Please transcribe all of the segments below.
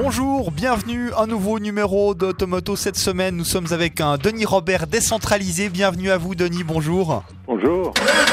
Bonjour, bienvenue, un nouveau numéro d'Automoto cette semaine. Nous sommes avec un Denis Robert décentralisé. Bienvenue à vous Denis, bonjour. Bonjour.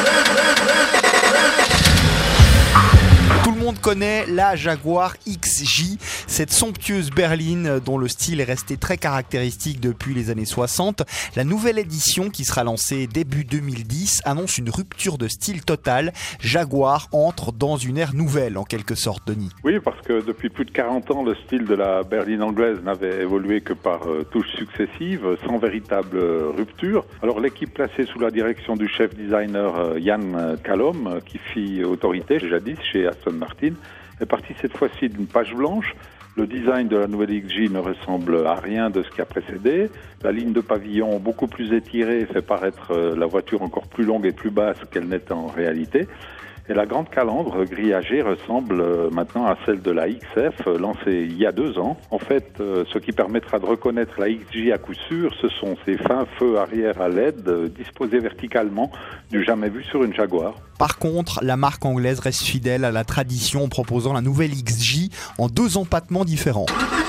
Tout le monde connaît la Jaguar XJ, cette somptueuse berline dont le style est resté très caractéristique depuis les années 60. La nouvelle édition qui sera lancée début 2010 annonce une rupture de style totale. Jaguar entre dans une ère nouvelle en quelque sorte, Denis. Oui, parce que depuis plus de 40 ans, le style de la berline anglaise n'avait évolué que par touches successives, sans véritable rupture. Alors l'équipe placée sous la direction du chef designer Ian Callum, qui fit autorité jadis chez Aston Martin, est parti cette fois-ci d'une page blanche. Le design de la nouvelle XJ ne ressemble à rien de ce qui a précédé. La ligne de pavillon beaucoup plus étirée fait paraître la voiture encore plus longue et plus basse qu'elle n'était en réalité. Et la grande calandre grillagée ressemble maintenant à celle de la XF lancée il y a 2 ans. En fait, ce qui permettra de reconnaître la XJ à coup sûr, ce sont ces fins feux arrière à LED disposés verticalement, du jamais vu sur une Jaguar. Par contre, la marque anglaise reste fidèle à la tradition en proposant la nouvelle XJ en 2 empattements différents.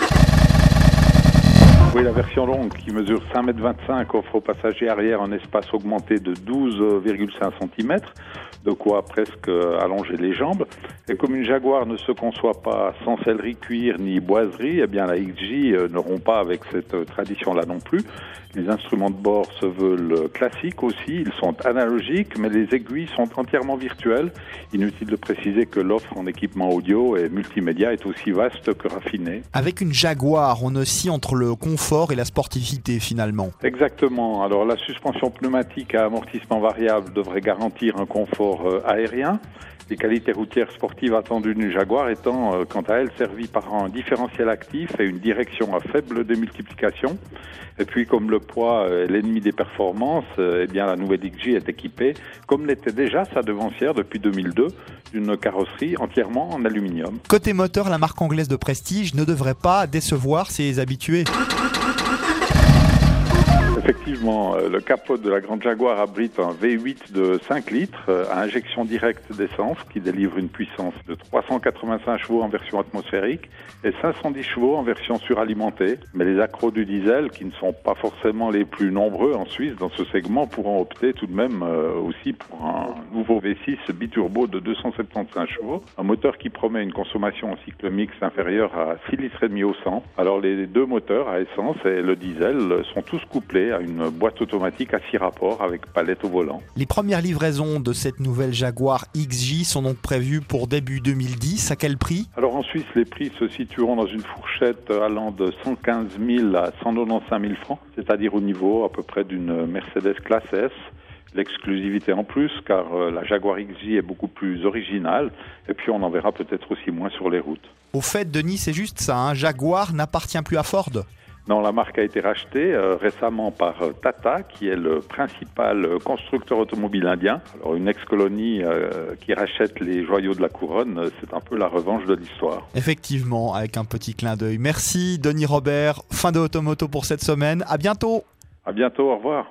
Oui, la version longue qui mesure 5,25 m offre aux passagers arrière un espace augmenté de 12,5 cm, de quoi presque allonger les jambes. Et comme une Jaguar ne se conçoit pas sans sellerie cuir ni boiserie, eh bien la XJ ne rompt pas avec cette tradition-là non plus. Les instruments de bord se veulent classiques aussi, ils sont analogiques, mais les aiguilles sont entièrement virtuelles. Inutile de préciser que l'offre en équipement audio et multimédia est aussi vaste que raffinée. Avec une Jaguar, on oscille entre le confort et la sportivité finalement. Exactement. Alors la suspension pneumatique à amortissement variable devrait garantir un confort aérien. Les qualités routières sportives attendues d'une Jaguar étant, quant à elle, servies par un différentiel actif et une direction à faible démultiplication. Et puis, comme le poids est l'ennemi des performances, eh bien, la nouvelle XJ est équipée, comme l'était déjà sa devancière depuis 2002, d'une carrosserie entièrement en aluminium. Côté moteur, la marque anglaise de prestige ne devrait pas décevoir ses habitués. Effectivement, le capot de la grande Jaguar abrite un V8 de 5 litres à injection directe d'essence qui délivre une puissance de 385 chevaux en version atmosphérique et 510 chevaux en version suralimentée. Mais les accros du diesel, qui ne sont pas forcément les plus nombreux en Suisse dans ce segment, pourront opter tout de même aussi pour un nouveau V6 biturbo de 275 chevaux, un moteur qui promet une consommation en cycle mixte inférieure à 6,5 litres au 100. Alors les 2 moteurs à essence et le diesel sont tous couplés à une boîte automatique à 6 rapports avec palette au volant. Les premières livraisons de cette nouvelle Jaguar XJ sont donc prévues pour début 2010. À quel prix ? Alors en Suisse, les prix se situeront dans une fourchette allant de 115 000 à 195 000 francs, c'est-à-dire au niveau à peu près d'une Mercedes classe S. L'exclusivité en plus, car la Jaguar XJ est beaucoup plus originale, et puis on en verra peut-être aussi moins sur les routes. Au fait, Denis, c'est juste ça, hein, Jaguar n'appartient plus à Ford ? Non, la marque a été rachetée récemment par Tata, qui est le principal constructeur automobile indien. Alors une ex-colonie qui rachète les joyaux de la couronne, c'est un peu la revanche de l'histoire. Effectivement, avec un petit clin d'œil. Merci Denis Robert, fin de Automoto pour cette semaine. À bientôt. À bientôt, au revoir.